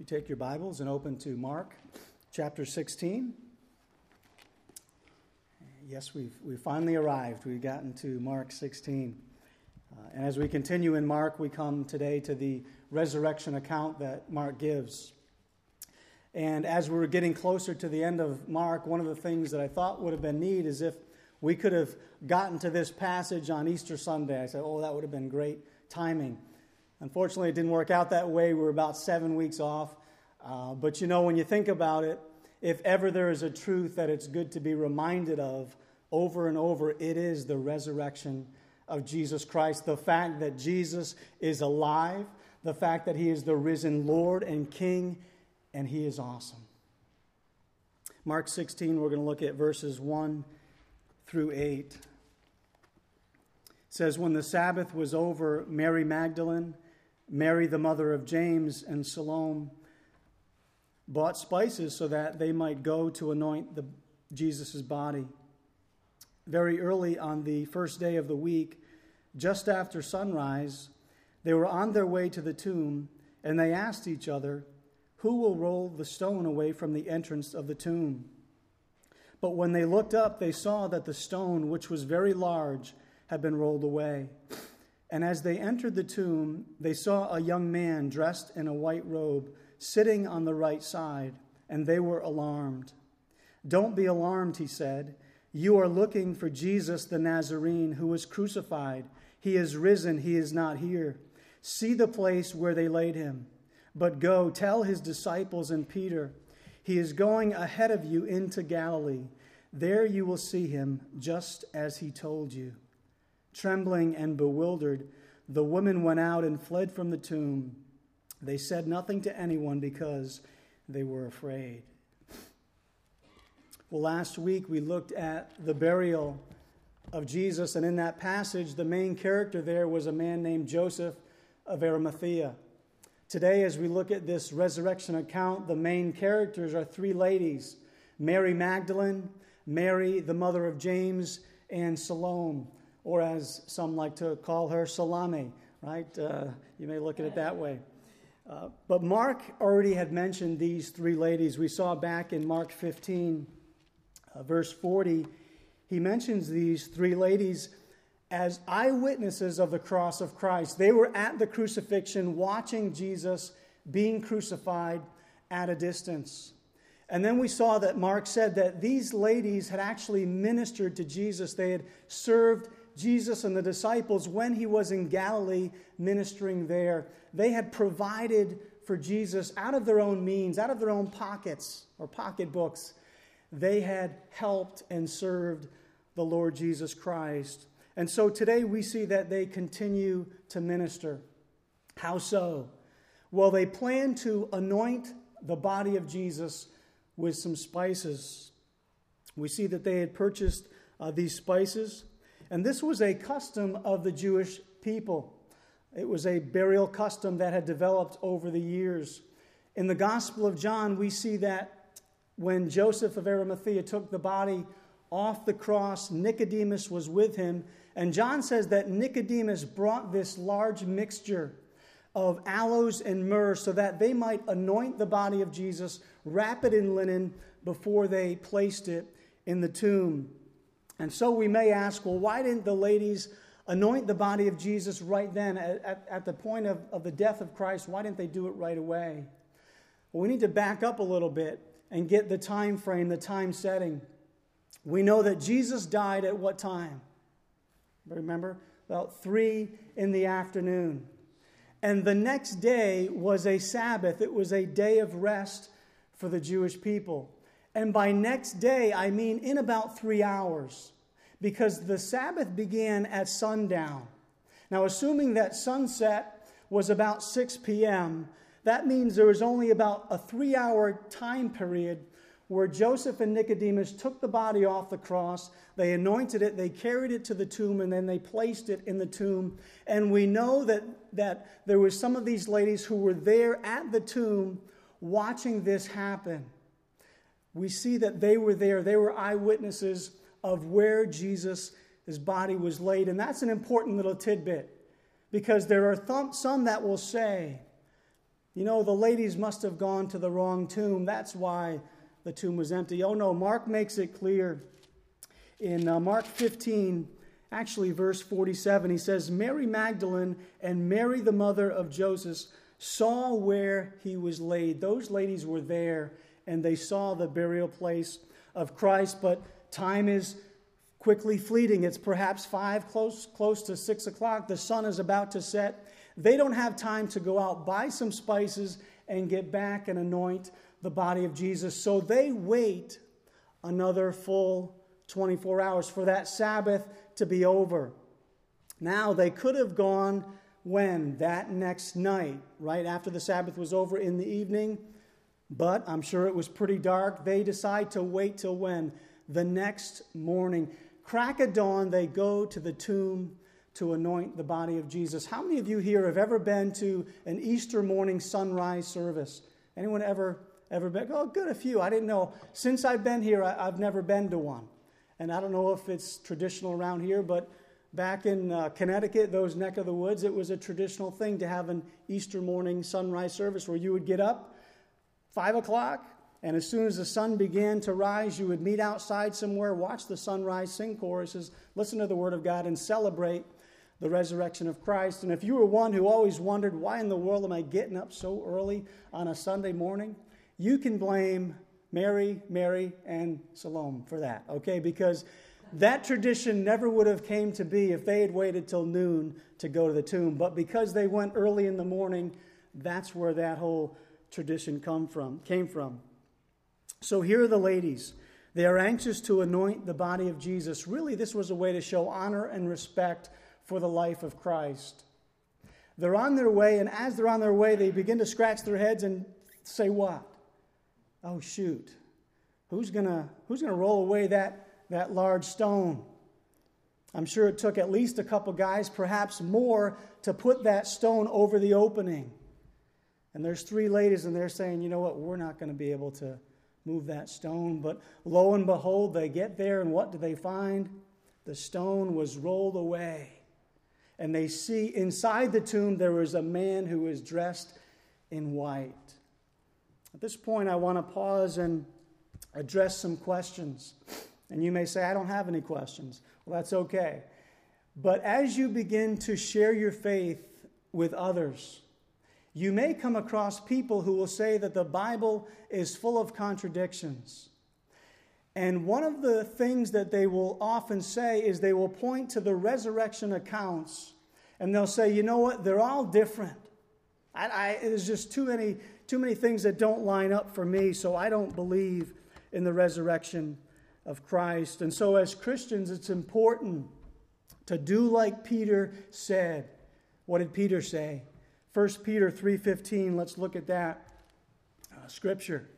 You take your Bibles and open to Mark chapter 16. Yes, we've finally arrived. We've gotten to Mark 16. And as we continue in Mark, we come today to the resurrection account that Mark gives. And as we were getting closer to the end of Mark, one of the things that I thought would have been neat is if we could have gotten to this passage on Easter Sunday. I said, that would have been great timing. Unfortunately, it didn't work out that way. We were about 7 weeks off. But when you think about it, if ever there is a truth that it's good to be reminded of over and over, it is the resurrection of Jesus Christ. The fact that Jesus is alive, the fact that he is the risen Lord and King, and he is awesome. Mark 16, we're going to look at verses 1 through 8. It says, when the Sabbath was over, Mary Magdalene, Mary the mother of James, and Salome bought spices so that they might go to anoint Jesus' body. Very early on the first day of the week, just after sunrise, they were on their way to the tomb, and they asked each other, "Who will roll the stone away from the entrance of the tomb?" But when they looked up, they saw that the stone, which was very large, had been rolled away. And as they entered the tomb, they saw a young man dressed in a white robe sitting on the right side, and they were alarmed. "Don't be alarmed," he said. "You are looking for Jesus the Nazarene, who was crucified. He is risen. He is not here. See the place where they laid him. But go, tell his disciples and Peter, he is going ahead of you into Galilee. There you will see him, just as he told you." Trembling and bewildered, the women went out and fled from the tomb. They said nothing to anyone because they were afraid. Well, last week we looked at the burial of Jesus, and in that passage, the main character there was a man named Joseph of Arimathea. Today, as we look at this resurrection account, the main characters are three ladies: Mary Magdalene, Mary, the mother of James, and Salome, or as some like to call her, Salami, right? You may look at it that way. But Mark already had mentioned these three ladies. We saw back in Mark 15, verse 40, he mentions these three ladies as eyewitnesses of the cross of Christ. They were at the crucifixion watching Jesus being crucified at a distance. And then we saw that Mark said that these ladies had actually ministered to Jesus. They had served Jesus and the disciples when he was in Galilee ministering there. They had provided for Jesus out of their own means, out of their own pockets or pocketbooks. They had helped and served the Lord Jesus Christ. And so today we see that they continue to minister. How so? Well, they plan to anoint the body of Jesus with some spices. We see that they had purchased these spices. And this was a custom of the Jewish people. It was a burial custom that had developed over the years. In the Gospel of John, we see that when Joseph of Arimathea took the body off the cross, Nicodemus was with him. And John says that Nicodemus brought this large mixture of aloes and myrrh so that they might anoint the body of Jesus, wrap it in linen before they placed it in the tomb. And so we may ask, well, why didn't the ladies anoint the body of Jesus right then at the point of the death of Christ? Why didn't they do it right away? Well, we need to back up a little bit and get the time frame, the time setting. We know that Jesus died at what time? Remember? About 3 p.m. And the next day was a Sabbath. It was a day of rest for the Jewish people. And by next day, I mean in about 3 hours, because the Sabbath began at sundown. Now, assuming that sunset was about 6 p.m., that means there was only about a 3-hour time period where Joseph and Nicodemus took the body off the cross, they anointed it, they carried it to the tomb, and then they placed it in the tomb. And we know that there were some of these ladies who were there at the tomb watching this happen. We see that they were there. They were eyewitnesses of where Jesus' body was laid. And that's an important little tidbit, because there are some that will say You know, the ladies must have gone to the wrong tomb. That's why the tomb was empty. Oh no, Mark makes it clear. In Mark 15, actually verse 47, he says, Mary Magdalene and Mary the mother of Joseph saw where he was laid. Those ladies were there, and they saw the burial place of Christ. But time is quickly fleeting. It's perhaps 5, close to 6 o'clock. The sun is about to set. They don't have time to go out, buy some spices, and get back and anoint the body of Jesus. So they wait another full 24 hours for that Sabbath to be over. Now, they could have gone when? That next night, right after the Sabbath was over in the evening. But I'm sure it was pretty dark. They decide to wait till when? The next morning. Crack of dawn, they go to the tomb to anoint the body of Jesus. How many of you here have ever been to an Easter morning sunrise service? Anyone ever been? Oh, good, a few. I didn't know. Since I've been here, I've never been to one. And I don't know if it's traditional around here, but back in Connecticut, those neck of the woods, it was a traditional thing to have an Easter morning sunrise service where you would get up 5 o'clock, and as soon as the sun began to rise, you would meet outside somewhere, watch the sunrise, sing choruses, listen to the Word of God, and celebrate the resurrection of Christ. And if you were one who always wondered, why in the world am I getting up so early on a Sunday morning? You can blame Mary, and Salome for that, okay? Because that tradition never would have came to be if they had waited till noon to go to the tomb. But because they went early in the morning, that's where that whole tradition came from. So here are the ladies. They are anxious to anoint the body of Jesus. Really, this was a way to show honor and respect for the life of Christ. They're on their way, and as they're on their way, they begin to scratch their heads and say what? Oh, shoot. Who's gonna roll away that large stone? I'm sure it took at least a couple guys, perhaps more, to put that stone over the opening. And there's 3 ladies, and they're saying, you know what, we're not going to be able to move that stone. But lo and behold, they get there, and what do they find? The stone was rolled away. And they see inside the tomb there was a man who was dressed in white. At this point, I want to pause and address some questions. And you may say, I don't have any questions. Well, that's okay. But as you begin to share your faith with others, you may come across people who will say that the Bible is full of contradictions. And one of the things that they will often say is they will point to the resurrection accounts, and they'll say, you know what, they're all different. There's just too many things that don't line up for me, so I don't believe in the resurrection of Christ. And so as Christians, it's important to do like Peter said. What did Peter say? 1 Peter 3:15, let's look at that scripture.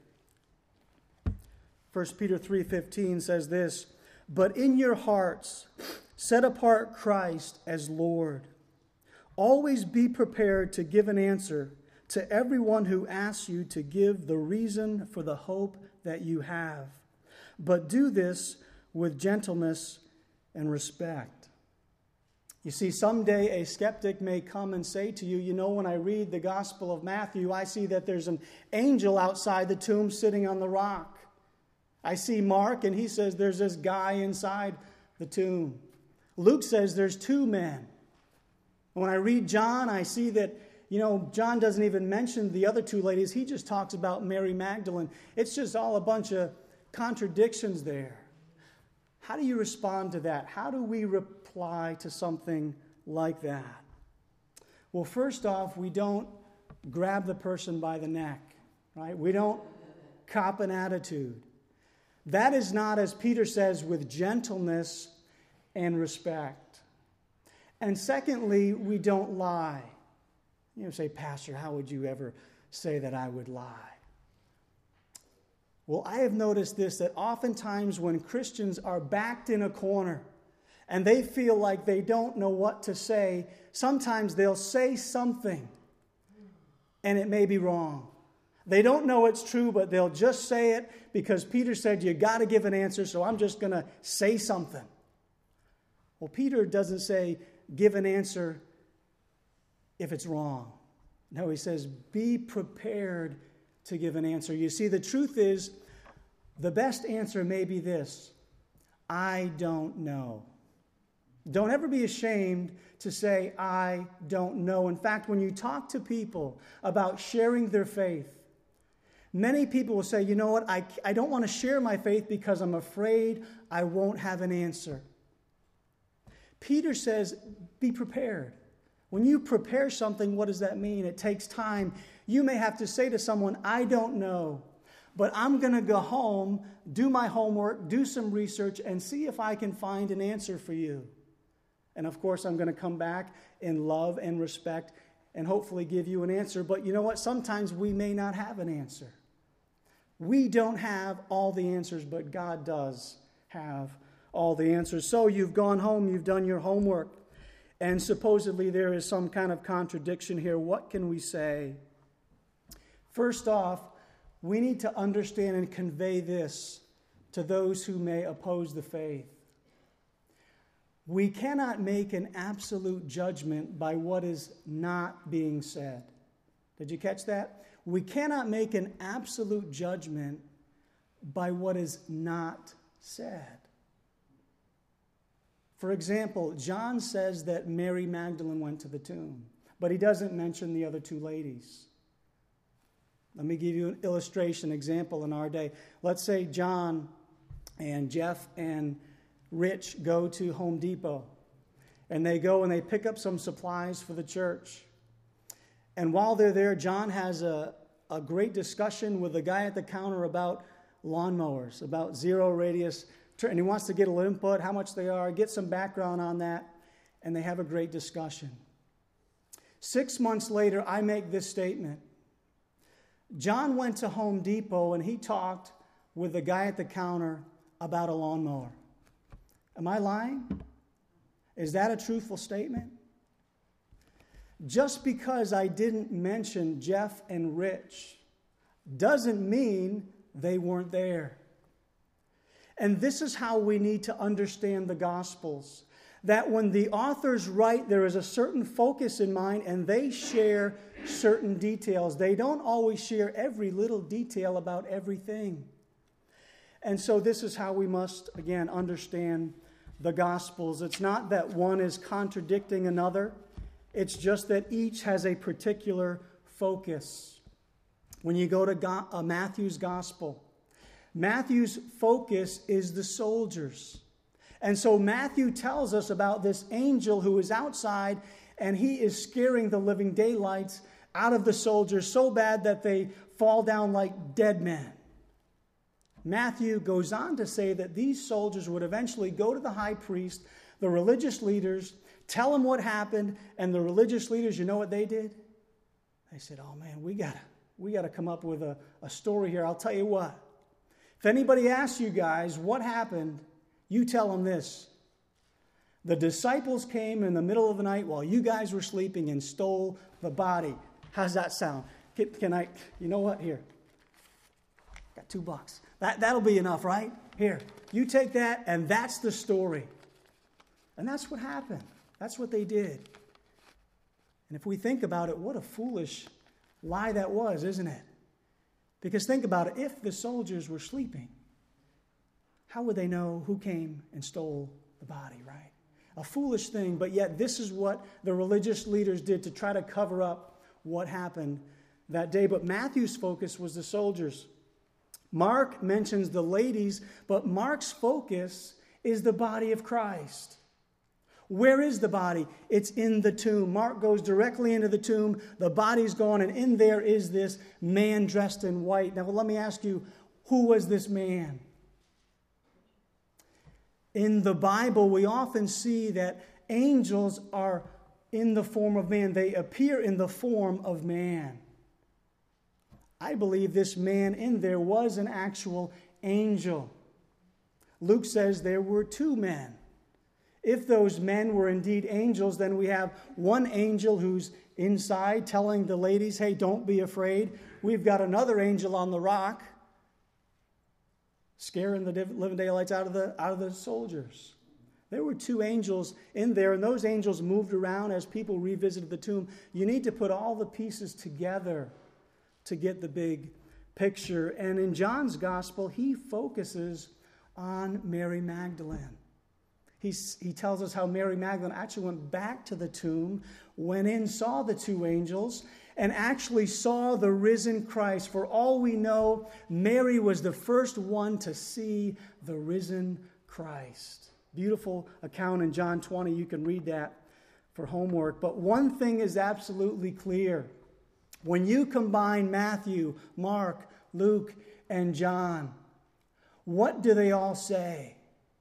1 Peter 3:15 says this, but in your hearts set apart Christ as Lord. Always be prepared to give an answer to everyone who asks you to give the reason for the hope that you have. But do this with gentleness and respect. You see, someday a skeptic may come and say to you, you know, when I read the Gospel of Matthew, I see that there's an angel outside the tomb sitting on the rock. I see Mark, and he says there's this guy inside the tomb. Luke says there's 2 men. When I read John, I see that, you know, John doesn't even mention the other 2 ladies. He just talks about Mary Magdalene. It's just all a bunch of contradictions there. How do you respond to that? How do we reply to something like that? Well, first off, we don't grab the person by the neck, right? We don't cop an attitude. That is not, as Peter says, with gentleness and respect. And secondly, we don't lie. You say, Pastor, how would you ever say that I would lie? Well, I have noticed this, that oftentimes when Christians are backed in a corner and they feel like they don't know what to say, sometimes they'll say something and it may be wrong. They don't know it's true, but they'll just say it because Peter said, you got to give an answer, so I'm just going to say something. Well, Peter doesn't say, give an answer if it's wrong. No, he says, be prepared to give an answer. You see, the truth is, the best answer may be this: I don't know. Don't ever be ashamed to say, I don't know. In fact, when you talk to people about sharing their faith, many people will say, you know what, I don't want to share my faith because I'm afraid I won't have an answer. Peter says, be prepared. When you prepare something, what does that mean? It takes time. You may have to say to someone, I don't know, but I'm going to go home, do my homework, do some research, and see if I can find an answer for you. And of course, I'm going to come back in love and respect and hopefully give you an answer. But you know what? Sometimes we may not have an answer. We don't have all the answers, but God does have all the answers. So you've gone home, you've done your homework, and supposedly there is some kind of contradiction here. What can we say? First off, we need to understand and convey this to those who may oppose the faith. We cannot make an absolute judgment by what is not being said. Did you catch that? We cannot make an absolute judgment by what is not said. For example, John says that Mary Magdalene went to the tomb, but he doesn't mention the other two ladies. Let me give you an illustration, example in our day. Let's say John and Jeff and Rich go to Home Depot, and they go and they pick up some supplies for the church. And while they're there, John has a great discussion with the guy at the counter about lawnmowers, about zero radius, and he wants to get a little input, how much they are, get some background on that, and they have a great discussion. 6 months later, I make this statement. John went to Home Depot and he talked with the guy at the counter about a lawnmower. Am I lying? Is that a truthful statement? Just because I didn't mention Jeff and Rich doesn't mean they weren't there. And this is how we need to understand the Gospels. That when the authors write, there is a certain focus in mind and they share certain details. They don't always share every little detail about everything. And so this is how we must, again, understand the Gospels. It's not that one is contradicting another. It's just that each has a particular focus. When you go to Matthew's Gospel, Matthew's focus is the soldiers. And so Matthew tells us about this angel who is outside, and he is scaring the living daylights out of the soldiers so bad that they fall down like dead men. Matthew goes on to say that these soldiers would eventually go to the high priest, the religious leaders, tell them what happened, and the religious leaders, you know what they did? They said, oh man, we gotta come up with a story here. I'll tell you what. If anybody asks you guys what happened, you tell them this. The disciples came in the middle of the night while you guys were sleeping and stole the body. How's that sound? Can I, you know what? Here. Got $2. That'll be enough, right? Here. You take that, and that's the story. And that's what happened. That's what they did. And if we think about it, what a foolish lie that was, isn't it? Because think about it. If the soldiers were sleeping, how would they know who came and stole the body, right? A foolish thing, but yet this is what the religious leaders did to try to cover up what happened that day. But Matthew's focus was the soldiers. Mark mentions the ladies, but Mark's focus is the body of Christ. Where is the body? It's in the tomb. Mark goes directly into the tomb. The body's gone, and in there is this man dressed in white. Now, let me ask you, who was this man? In the Bible, we often see that angels are in the form of man. They appear in the form of man. I believe this man in there was an actual angel. Luke says there were 2 men. If those men were indeed angels, then we have one angel who's inside telling the ladies, hey, don't be afraid. We've got another angel on the rock scaring the living daylights out of the soldiers. There were two angels in there, and those angels moved around as people revisited the tomb. You need to put all the pieces together to get the big picture. And in John's gospel, he focuses on Mary Magdalene. He tells us how Mary Magdalene actually went back to the tomb, went in, saw the two angels, and actually saw the risen Christ. For all we know, Mary was the first one to see the risen Christ. Beautiful account in John 20. You can read that for homework. But one thing is absolutely clear. When you combine Matthew, Mark, Luke, and John, what do they all say?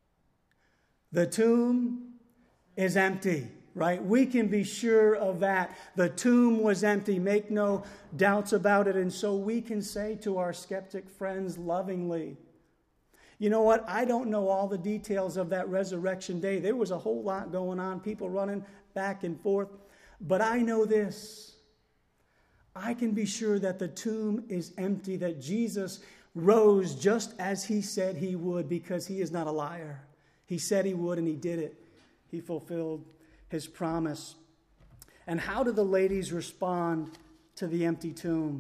The tomb is empty, right? We can be sure of that. The tomb was empty. Make no doubts about it. And so we can say to our skeptic friends lovingly, you know what? I don't know all the details of that resurrection day. There was a whole lot going on, people running back and forth. But I know this. I can be sure that the tomb is empty, that Jesus rose just as he said he would, because he is not a liar. He said he would, and he did it. He fulfilled his promise. And how do the ladies respond to the empty tomb?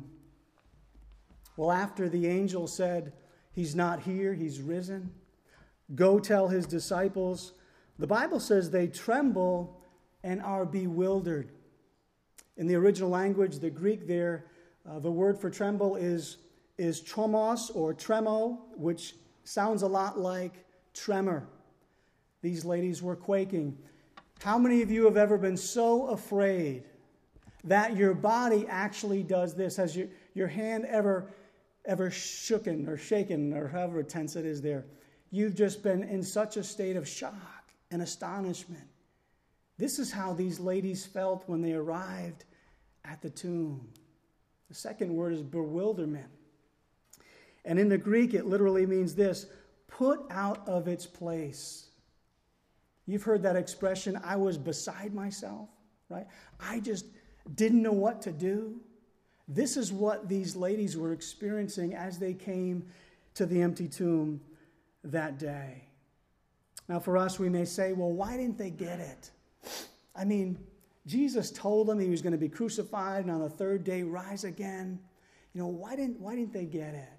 Well, after the angel said, he's not here, he's risen, go tell his disciples, the Bible says they tremble and are bewildered. In the original language, the Greek there, the word for tremble is tromos or tremo, which sounds a lot like tremor. These ladies were quaking. How many of you have ever been so afraid that your body actually does this? Has your hand ever shooken or shaken, or however tense it is there? You've just been in such a state of shock and astonishment. This is how these ladies felt when they arrived at the tomb. The second word is bewilderment. And in the Greek, it literally means this: put out of its place. You've heard that expression, I was beside myself, right? I just didn't know what to do. This is what these ladies were experiencing as they came to the empty tomb that day. Now, for us, we may say, well, why didn't they get it? I mean, Jesus told them he was going to be crucified and on the third day rise again. You know, why didn't they get it?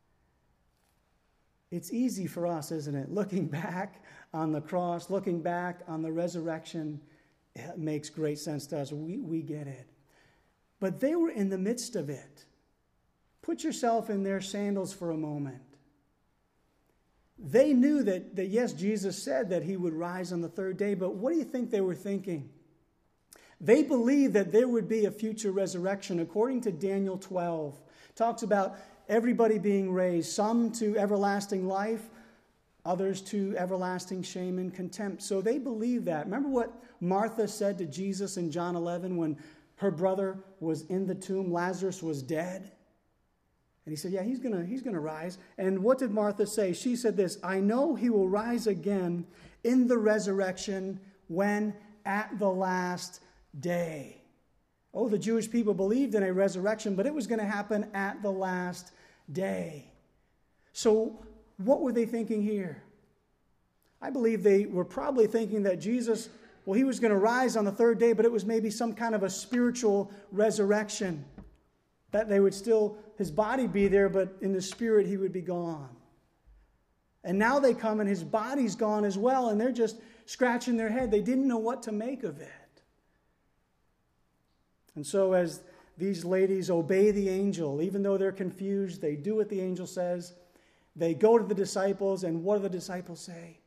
It's easy for us, isn't it? Looking back on the cross, looking back on the resurrection, it makes great sense to us. We get it. But they were in the midst of it. Put yourself in their sandals for a moment. They knew that yes, Jesus said that he would rise on the third day, but what do you think they were thinking? They believed that there would be a future resurrection. According to Daniel 12, it talks about everybody being raised, some to everlasting life, others to everlasting shame and contempt. So they believed that. Remember what Martha said to Jesus in John 11 when her brother was in the tomb, Lazarus was dead? And he said, yeah, he's gonna rise. And what did Martha say? She said this, I know he will rise again in the resurrection when at the last day. Oh, the Jewish people believed in a resurrection, but it was going to happen at the last day. So what were they thinking here? I believe they were probably thinking that Jesus, well, he was going to rise on the third day, but it was maybe some kind of a spiritual resurrection. That they would still, his body be there, but in the spirit he would be gone. And now they come and his body's gone as well, and they're just scratching their head. They didn't know what to make of it. And so as these ladies obey the angel, even though they're confused, they do what the angel says. They go to the disciples, and what do the disciples say?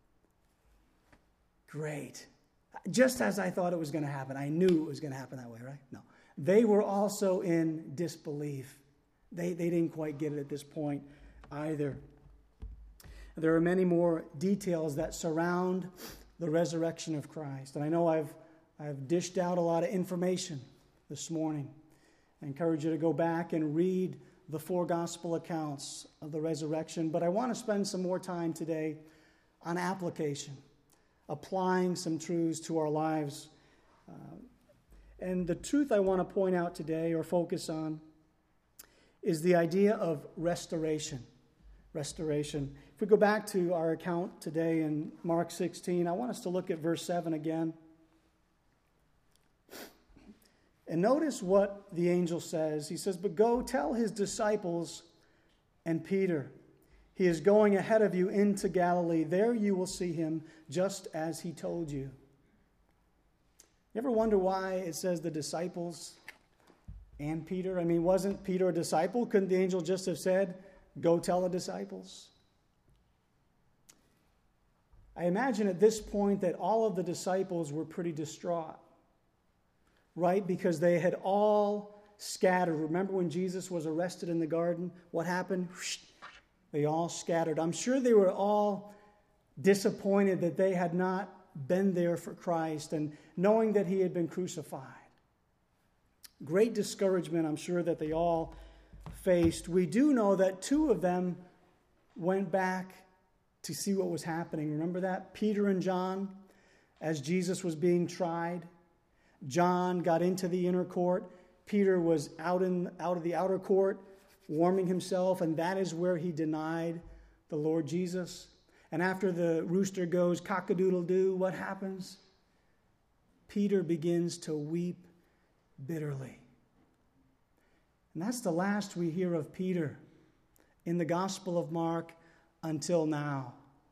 Great. Just as I thought it was going to happen. I knew it was going to happen that way, right? No. They were also in disbelief. They didn't quite get it at this point either. There are many more details that surround the resurrection of Christ. And I know I've dished out a lot of information this morning. I encourage you to go back and read the 4 gospel accounts of the resurrection. But I want to spend some more time today on application, applying some truths to our lives. And the truth I want to point out today or focus on is the idea of restoration. restoration. If we go back to our account today in Mark 16, I want us to look at verse 7 again. And notice what the angel says. He says, "But go tell his disciples and Peter, he is going ahead of you into Galilee. There you will see him, just as he told you." You ever wonder why it says the disciples and Peter? I mean, wasn't Peter a disciple? Couldn't the angel just have said, "Go tell the disciples"? I imagine at this point that all of the disciples were pretty distraught, right? Because they had all scattered. Remember when Jesus was arrested in the garden? What happened? They all scattered. I'm sure they were all disappointed that they had not been there for Christ and knowing that he had been crucified. Great discouragement, I'm sure, that they all faced. We do know that two of them went back to see what was happening. Remember that? Peter and John, as Jesus was being tried. John got into the inner court. Peter was out of the outer court, warming himself, and that is where he denied the Lord Jesus. And after the rooster goes cock-a-doodle-doo, what happens? Peter begins to weep bitterly. And that's the last we hear of Peter in the Gospel of Mark until now.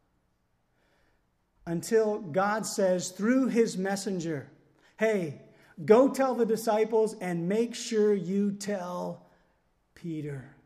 Until God says through his messenger, "Hey, go tell the disciples and make sure you tell Peter."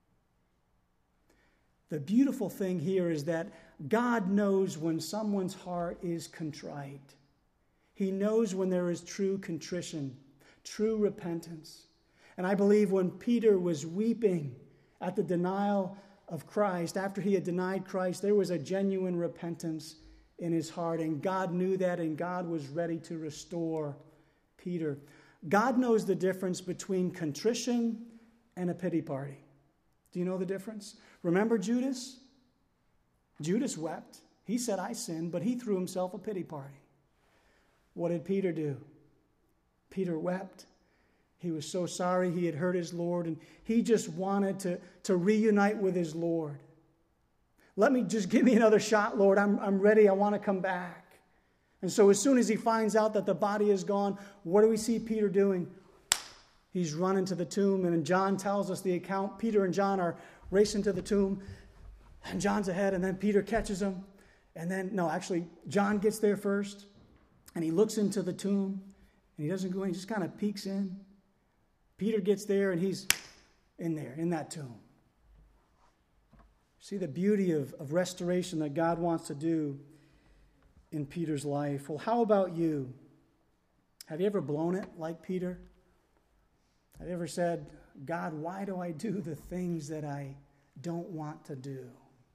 The beautiful thing here is that God knows when someone's heart is contrite. He knows when there is true contrition, true repentance. And I believe when Peter was weeping at the denial of Christ, after he had denied Christ, there was a genuine repentance in his heart. And God knew that, and God was ready to restore Peter. God knows the difference between contrition and a pity party. Do you know the difference? Remember Judas? Judas wept. He said, "I sinned," but he threw himself a pity party. What did Peter do? Peter wept. He was so sorry he had hurt his Lord, and he just wanted to reunite with his Lord. Give me another shot, Lord. I'm ready. I want to come back. And so as soon as he finds out that the body is gone, what do we see Peter doing? He's running to the tomb, and John tells us the account. Peter and John are racing to the tomb, and John's ahead, and then Peter catches him. And then, John gets there first, and he looks into the tomb, and he doesn't go in, he just kind of peeks in. Peter gets there, and he's in there, in that tomb. See the beauty of restoration that God wants to do in Peter's life. Well, how about you? Have you ever blown it like Peter? Have you ever said, "God, why do I do the things that I don't want to do?"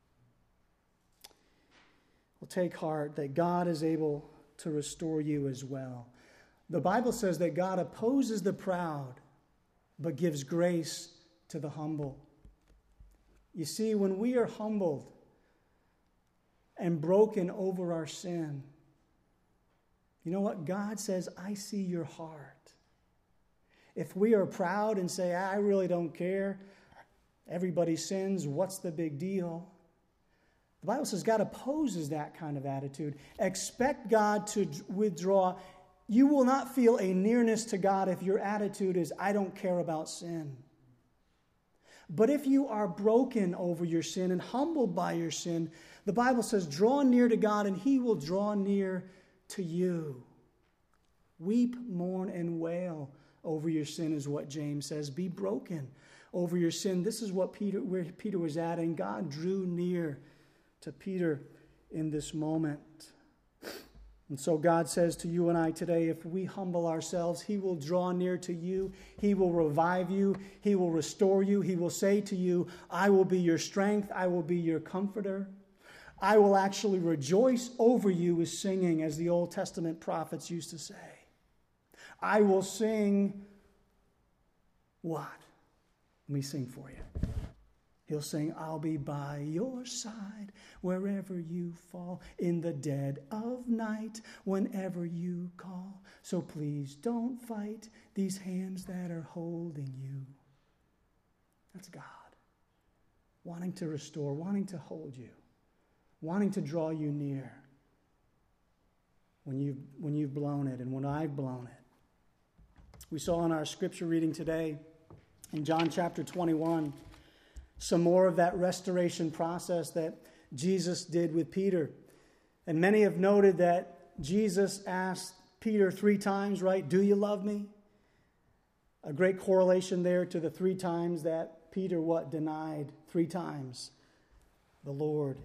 Well, take heart that God is able to restore you as well. The Bible says that God opposes the proud, but gives grace to the humble. You see, when we are humbled and broken over our sin, you know what? God says, "I see your heart." If we are proud and say, "I really don't care, everybody sins, what's the big deal?" The Bible says God opposes that kind of attitude. Expect God to withdraw. You will not feel a nearness to God if your attitude is, "I don't care about sin." But if you are broken over your sin and humbled by your sin, the Bible says, draw near to God and he will draw near to you. Weep, mourn, and wail over your sin is what James says. Be broken over your sin. This is where Peter was at, and God drew near to Peter in this moment. And so God says to you and I today, if we humble ourselves, he will draw near to you. He will revive you. He will restore you. He will say to you, "I will be your strength. I will be your comforter. I will actually rejoice over you with singing," as the Old Testament prophets used to say. I will sing what? Let me sing for you. He'll sing, "I'll be by your side wherever you fall, in the dead of night, whenever you call. So please don't fight these hands that are holding you." That's God. wanting to restore, wanting to hold you, wanting to draw you near when you've blown it and when I've blown it. We saw in our scripture reading today in John chapter 21 some more of that restoration process that Jesus did with Peter. And many have noted that Jesus asked Peter 3 times, right? Do you love me? A great correlation there to the 3 times that Peter denied 3 times the Lord.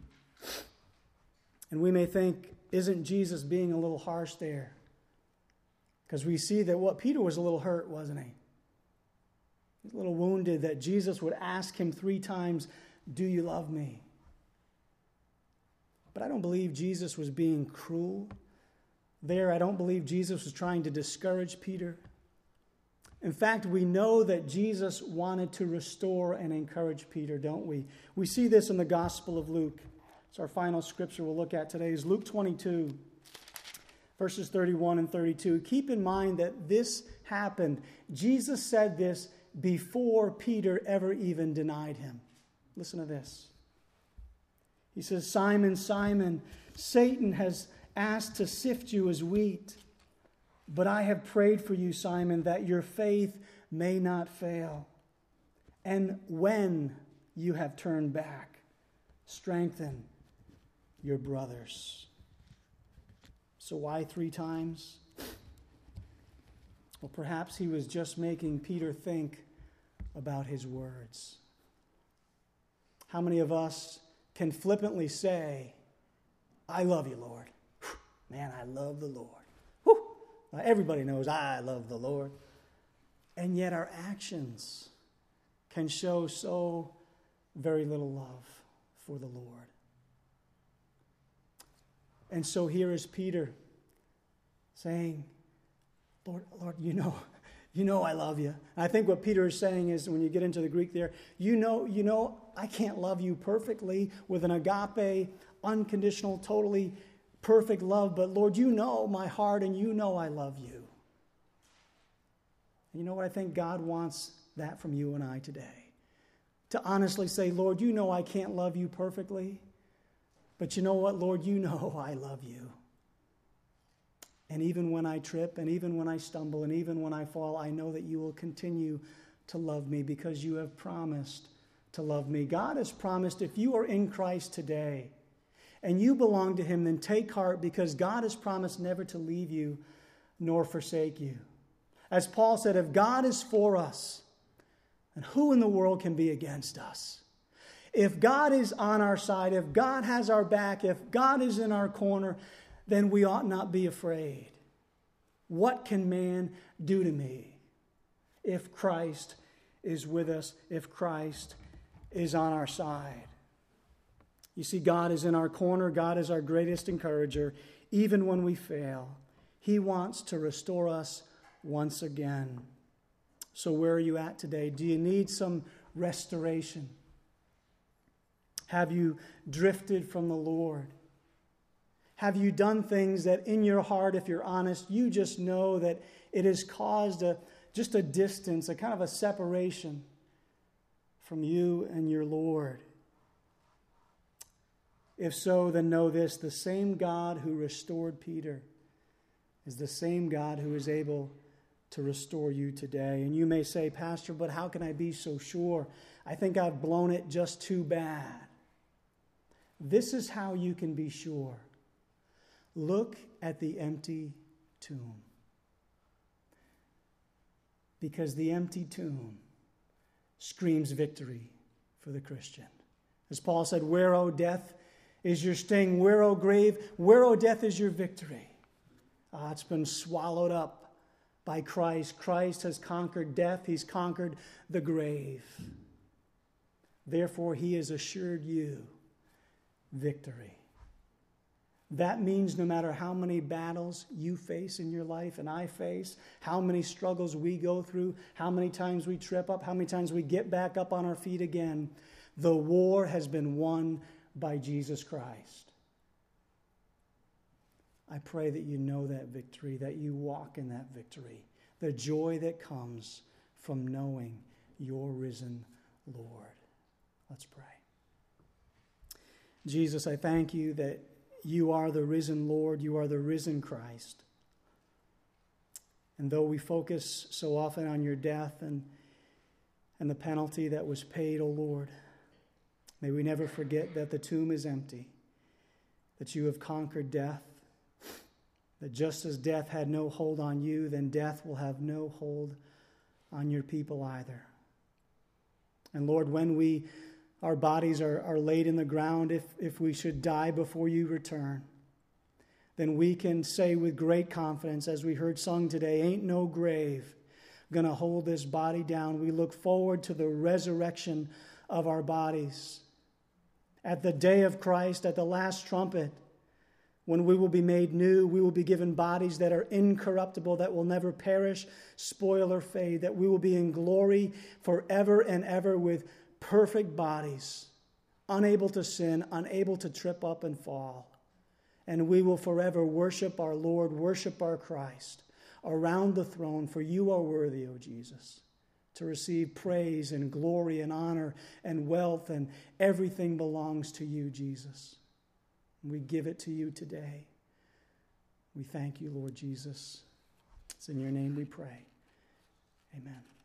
And we may think, isn't Jesus being a little harsh there? Because we see that Peter was a little hurt, wasn't he? He's a little wounded that Jesus would ask him 3 times, do you love me? But I don't believe Jesus was being cruel there. I don't believe Jesus was trying to discourage Peter. In fact, we know that Jesus wanted to restore and encourage Peter, don't we? We see this in the Gospel of Luke. It's our final scripture we'll look at today is Luke 22, verses 31 and 32. Keep in mind that this happened. Jesus said this before Peter ever even denied him. Listen to this. He says, Simon, Simon, Satan has asked to sift you as wheat. But I have prayed for you, Simon, that your faith may not fail. And when you have turned back, strengthen your brothers. So why 3 times? Well, perhaps he was just making Peter think about his words. How many of us can flippantly say, I love you, Lord. Man, I love the Lord. Everybody knows I love the Lord. And yet our actions can show so very little love for the Lord. And so here is Peter saying, Lord, you know I love you. And I think what Peter is saying is, when you get into the Greek there, you know I can't love you perfectly with an agape, unconditional, totally perfect love, but Lord, you know my heart and you know I love you. And you know what? I think God wants that from you and I today. To honestly say, Lord, you know I can't love you perfectly, but you know what, Lord, you know I love you. And even when I trip, and even when I stumble, and even when I fall, I know that you will continue to love me because you have promised to love me. God has promised if you are in Christ today, and you belong to him, then take heart because God has promised never to leave you nor forsake you. As Paul said, if God is for us, then who in the world can be against us? If God is on our side, if God has our back, if God is in our corner, then we ought not be afraid. What can man do to me if Christ is with us, if Christ is on our side? You see, God is in our corner. God is our greatest encourager. Even when we fail, he wants to restore us once again. So where are you at today? Do you need some restoration? Have you drifted from the Lord? Have you done things that in your heart, if you're honest, you just know that it has caused just a distance, a kind of a separation from you and your Lord? If so, then know this, the same God who restored Peter is the same God who is able to restore you today. And you may say, Pastor, but how can I be so sure? I think I've blown it just too bad. This is how you can be sure. Look at the empty tomb. Because the empty tomb screams victory for the Christian. As Paul said, where, O death, is your sting? Where, O grave? Where, O death, is your victory? It's been swallowed up by Christ. Christ has conquered death. He's conquered the grave. Therefore, he has assured you victory. That means no matter how many battles you face in your life and I face, how many struggles we go through, how many times we trip up, how many times we get back up on our feet again, the war has been won by Jesus Christ. I pray that you know that victory, that you walk in that victory, the joy that comes from knowing your risen Lord. Let's pray. Jesus, I thank you that you are the risen Lord. You are the risen Christ. And though we focus so often on your death and the penalty that was paid, O Lord, may we never forget that the tomb is empty, that you have conquered death, that just as death had no hold on you, then death will have no hold on your people either. And Lord, when our bodies are laid in the ground, if we should die before you return, then we can say with great confidence, as we heard sung today, ain't no grave going to hold this body down. We look forward to the resurrection of our bodies. At the day of Christ, at the last trumpet, when we will be made new, we will be given bodies that are incorruptible, that will never perish, spoil, or fade, that we will be in glory forever and ever with perfect bodies, unable to sin, unable to trip up and fall. And we will forever worship our Lord, worship our Christ around the throne, for you are worthy, O Jesus, to receive praise and glory and honor and wealth, and everything belongs to you, Jesus. We give it to you today. We thank you, Lord Jesus. It's in your name we pray. Amen.